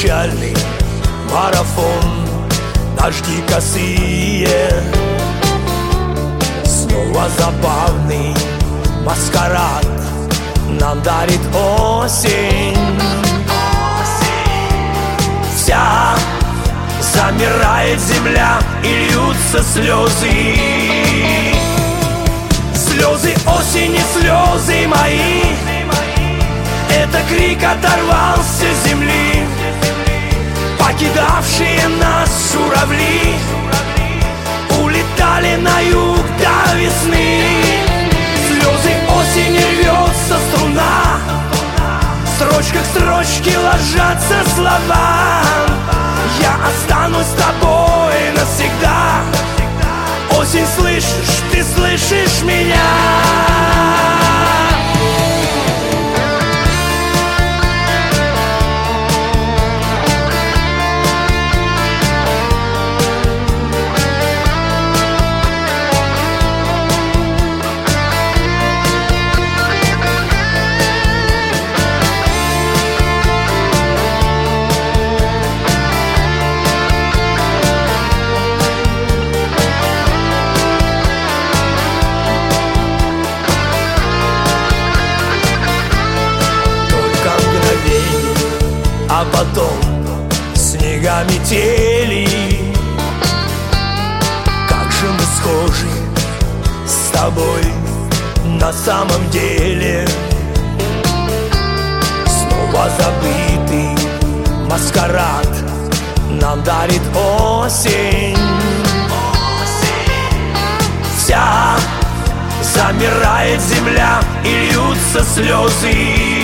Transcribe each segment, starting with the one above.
печальный марафон, дожди косые. Снова забавный маскарад нам дарит осень. Вся замирает земля и льются слезы. Слезы осени, слезы мои, это крик оторвался с земли. Покидавшие нас журавли улетали на юг до весны. Слезы осени, рвется струна, в строчках строчки ложатся слова. Я останусь с тобой навсегда. Осень, слышишь, ты слышишь меня? А потом снега метели. Как же мы схожи с тобой на самом деле. Снова забытый маскарад нам дарит осень. Вся замирает земля и льются слезы.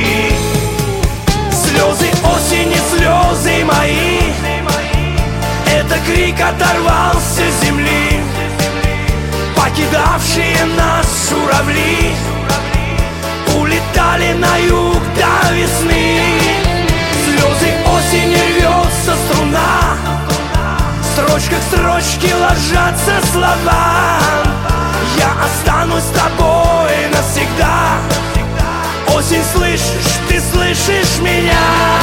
Слезы осени, слезы мои, это крик оторвался с земли. Покидавшие нас журавли улетали на юг до весны. Слезы осени, рвется струна, в строчках строчки ложатся слова. Я останусь с тобой навсегда. Осень, слышишь, ты слышишь меня?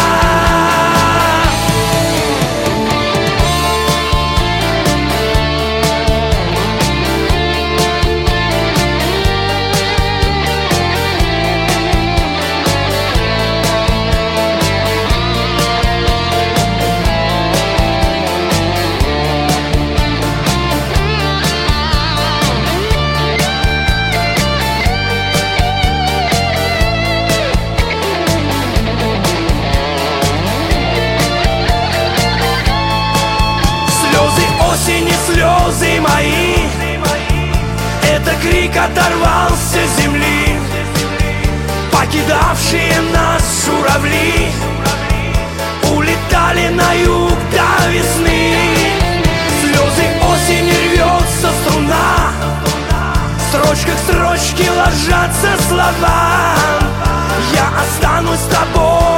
Осени, слезы мои, это крик оторвался с земли. Покидавшие нас журавли улетали на юг до весны. Слезы осени, рвется струна, в строчках строчки ложатся слова. Я останусь с тобой